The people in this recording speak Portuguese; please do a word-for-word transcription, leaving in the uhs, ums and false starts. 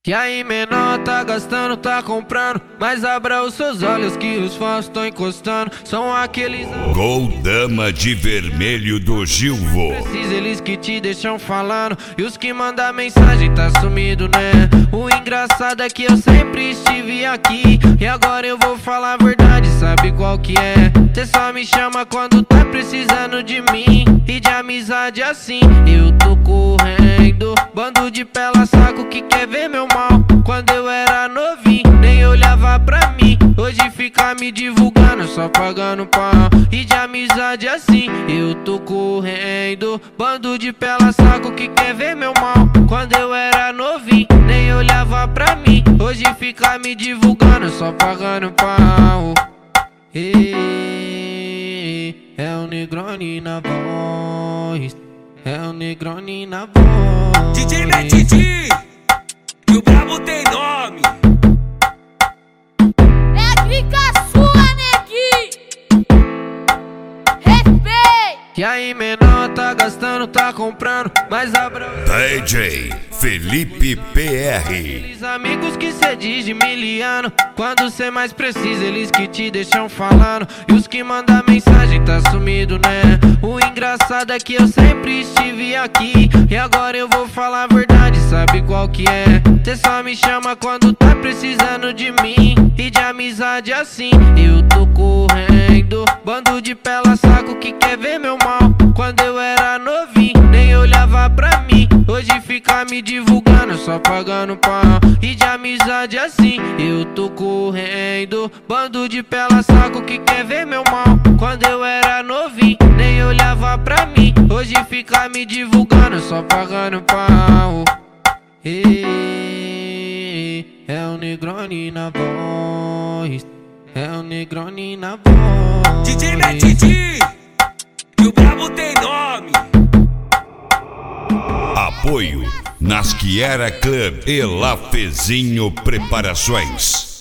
E aí, menor, tá gastando, tá comprando, mas abra os seus olhos que os fãs estão encostando. São aqueles Gol Dama de Vermelho do Gilvo. Precisa eles que te deixam falando, e os que mandam mensagem tá sumido, né? O engraçado é que eu sempre estive aqui, e agora eu vou falar a verdade, sabe qual que é? Cê só me chama quando tá precisando de mim, e de amizade assim eu tô correndo. Bando de pela saco que quer ver meu mal. Quando eu era novinho, nem olhava pra mim. Hoje fica me divulgando, só pagando pau. E de amizade assim eu tô correndo. Bando de pela saco que quer ver meu mal. Quando eu era novinho, nem olhava pra mim. Hoje fica me divulgando, só pagando pau. Ei, é o Negroni na voz. É o Negroni na voz. D J Metidi, que o brabo tem nome. É a clica sua, neguinho. Respeito. E aí, menor, tá gastando, tá comprando, mas abra D J Felipe P R. Aqueles amigos que cê diz de miliano, quando cê mais precisa, eles que te deixam falando, e os que mandam mensagem tá sumido, né? O engraçado é que eu sempre estive aqui, e agora eu vou falar a verdade, sabe qual que é? Cê só me chama quando tá precisando de mim, e de amizade assim eu tô correndo. Bando de pela saco que quer ver meu mal. Quando eu era novinho, nem olhava pra mim. Hoje fica me divulgando, só pagando pau. E de amizade assim eu tô correndo. Bando de pela saco que quer ver meu mal. Quando eu era novinho, nem olhava pra mim. Hoje fica me divulgando, só pagando pau. Ei, é o Negroni na voz. É o Negroni na voz. D J Metidi, que o brabo tem nome. Apoio Nasquiera Club e Lafezinho Preparações.